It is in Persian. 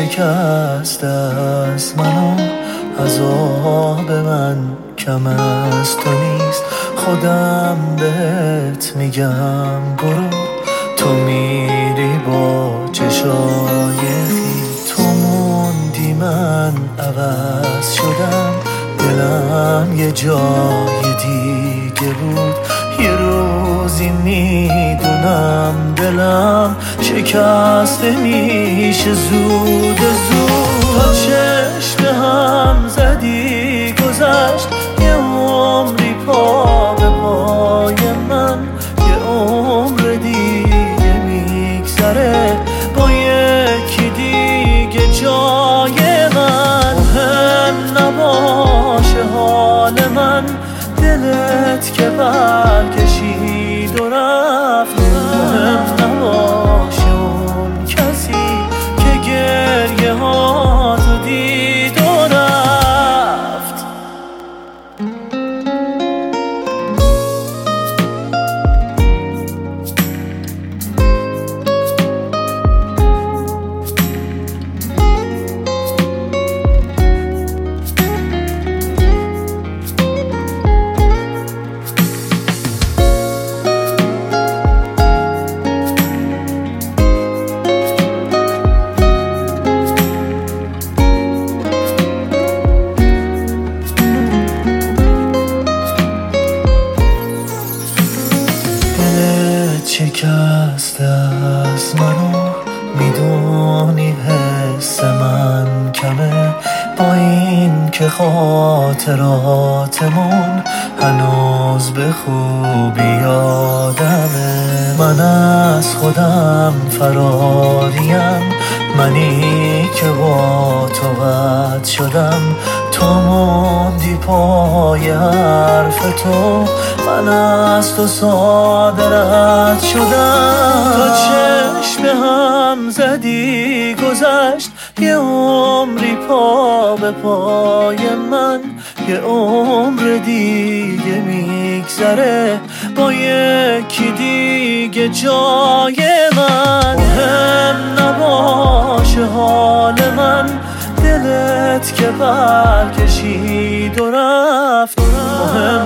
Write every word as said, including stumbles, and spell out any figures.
شکست از منو عذاب من کم از تو نیست. خودم بهت میگم برو، تو میری با چشای خیس. تو موندی من عوض شدم، دلم یه جای دیگه بود. یه روزی میدونم دلم شکسته میشه زود زود. تا چشم هم زدی گذشت یه عمری پا به پای من، یه عمر دیگه میگذره با یکی دیگه جای من. مهم نباشه حال من، دلت که برکشید و رفت. مهم نباشه اون کسی که گریه ها تو دید و رفت. شکست از منو میدونی حس من کمه، با این که خاطراتمون هنوز به خوبی یادمه. من از خودم فراریم، منی که با تو قطع شدم. تو موندی پای حرف تو، من از تو ساده رد شدم. تا چشم هم زدی گذشت یه عمری پا به پای من، یه عمر دیگه میگذره با یکی دیگه جای من. مهم نباشه حال من، دلت که برکشید و رفت. مهم